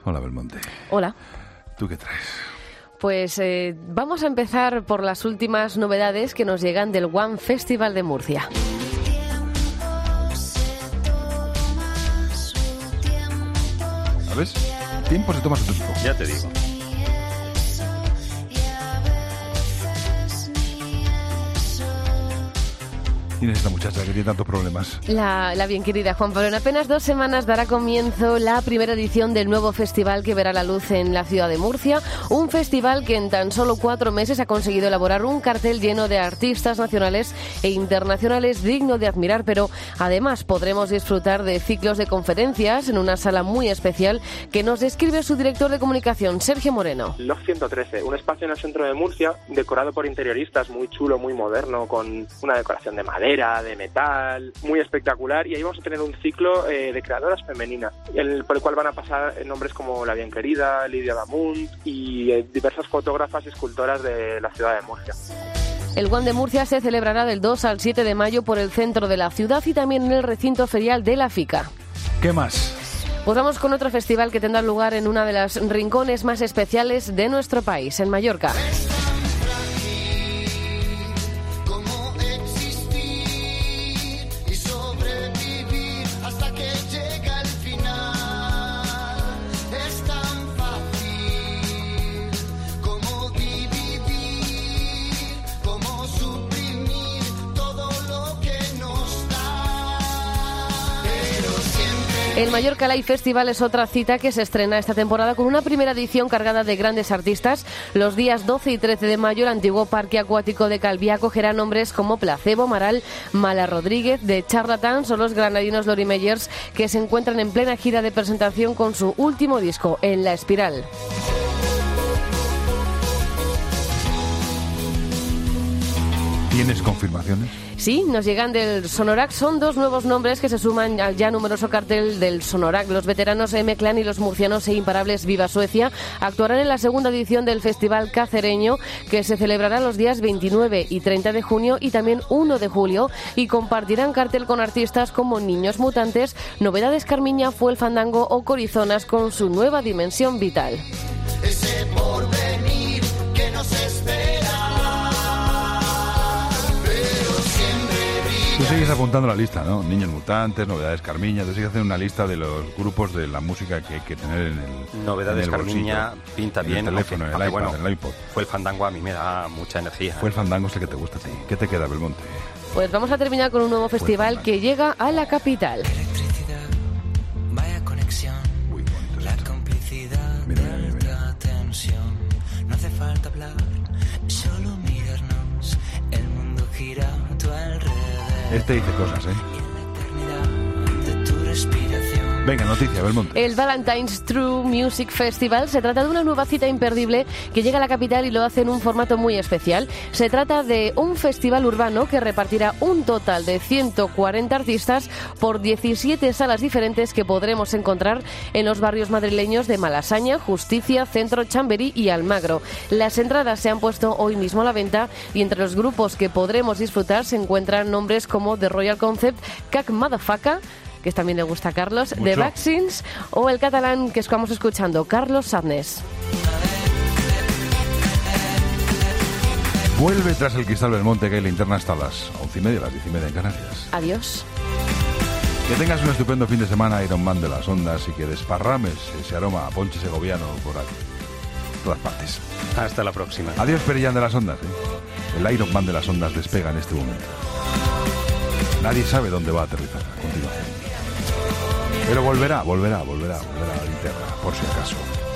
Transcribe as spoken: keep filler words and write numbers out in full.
Hola, Belmonte. Hola. ¿Tú qué traes? Pues eh, vamos a empezar por las últimas novedades que nos llegan del One Festival de Murcia. ¿Sabes? Tiempo se toma su tiempo. Ya te digo. ¿Quién es esta muchacha que tiene tantos problemas? La, la bien querida Juan Pablo. En apenas dos semanas dará comienzo la primera edición del nuevo festival que verá la luz en la ciudad de Murcia. Un festival que en tan solo cuatro meses ha conseguido elaborar un cartel lleno de artistas nacionales e internacionales digno de admirar, pero además podremos disfrutar de ciclos de conferencias en una sala muy especial que nos describe su director de comunicación, Sergio Moreno. Log ciento trece, un espacio en el centro de Murcia decorado por interioristas, muy chulo, muy moderno, con una decoración de madera, de metal, muy espectacular, y ahí vamos a tener un ciclo eh, de creadoras femeninas, el, por el cual van a pasar nombres como La Bien Querida, Lidia Damunt y eh, diversas fotógrafas y escultoras de la ciudad de Murcia. El One de Murcia se celebrará del dos al siete de mayo por el centro de la ciudad y también en el recinto ferial de la FICA. ¿Qué más? Pues vamos con otro festival que tendrá lugar en una de las rincones más especiales de nuestro país, en Mallorca. El Mallorca Live Festival es otra cita que se estrena esta temporada con una primera edición cargada de grandes artistas. Los días doce y trece de mayo, el antiguo Parque Acuático de Calviá acogerá nombres como Placebo, Amaral, Mala Rodríguez, The Charlatans o los granadinos Lori Meyers, que se encuentran en plena gira de presentación con su último disco, En la Espiral. ¿Tienes confirmaciones? Sí, nos llegan del Sonorac. Son dos nuevos nombres que se suman al ya numeroso cartel del Sonorac. Los veteranos M-Clan y los murcianos e imparables Viva Suecia actuarán en la segunda edición del Festival Cacereño, que se celebrará los días veintinueve y treinta de junio y también uno de julio, y compartirán cartel con artistas como Niños Mutantes, Novedades Carmiña, Fue el Fandango o Corizonas con su nueva dimensión vital. Ese porvenir que nos espera. Tú sigues apuntando la lista, ¿no? Niños Mutantes, Novedades Carmiña. Tú sigues haciendo una lista de los grupos de la música que hay que tener en el Novedades en el Carmiña bolsillo, pinta en bien. el teléfono, en el aunque, iPad, bueno, en el iPod. Fue el Fandango, a mí me da mucha energía. Fue el Fandango ese que te gusta a ti. ¿Qué te queda, Belmonte? Pues vamos a terminar con un nuevo festival que llega a la capital. Electricidad, vaya conexión. Muy bonito. La complicidad Mira, de mira, mira. alta tensión. No hace falta hablar, solo mirarnos. El mundo gira a tu alrededor. Este dice cosas, ¿eh? Respiración. Venga, noticia, Belmonte. El Valentine's True Music Festival se trata de una nueva cita imperdible que llega a la capital y lo hace en un formato muy especial. Se trata de un festival urbano que repartirá un total de ciento cuarenta artistas por diecisiete salas diferentes que podremos encontrar en los barrios madrileños de Malasaña, Justicia, Centro, Chamberí y Almagro. Las entradas se han puesto hoy mismo a la venta y entre los grupos que podremos disfrutar se encuentran nombres como The Royal Concept, Cac Madafaka, que también le gusta a Carlos, Mucho. The Vaccines o el catalán que estamos escuchando, Carlos Sadness. Vuelve tras el cristal Belmonte, que hay linterna hasta las once y media, las diez y media en Canarias. Adiós. Que tengas un estupendo fin de semana, Iron Man de las ondas, y que desparrames ese aroma a ponche segoviano por aquí, todas partes. Hasta la próxima. Adiós, Perillán de las ondas. ¿eh? El Iron Man de las ondas despega en este momento. Nadie sabe dónde va a aterrizar a continuación. Pero volverá, volverá, volverá, volverá a la linterna, por si acaso.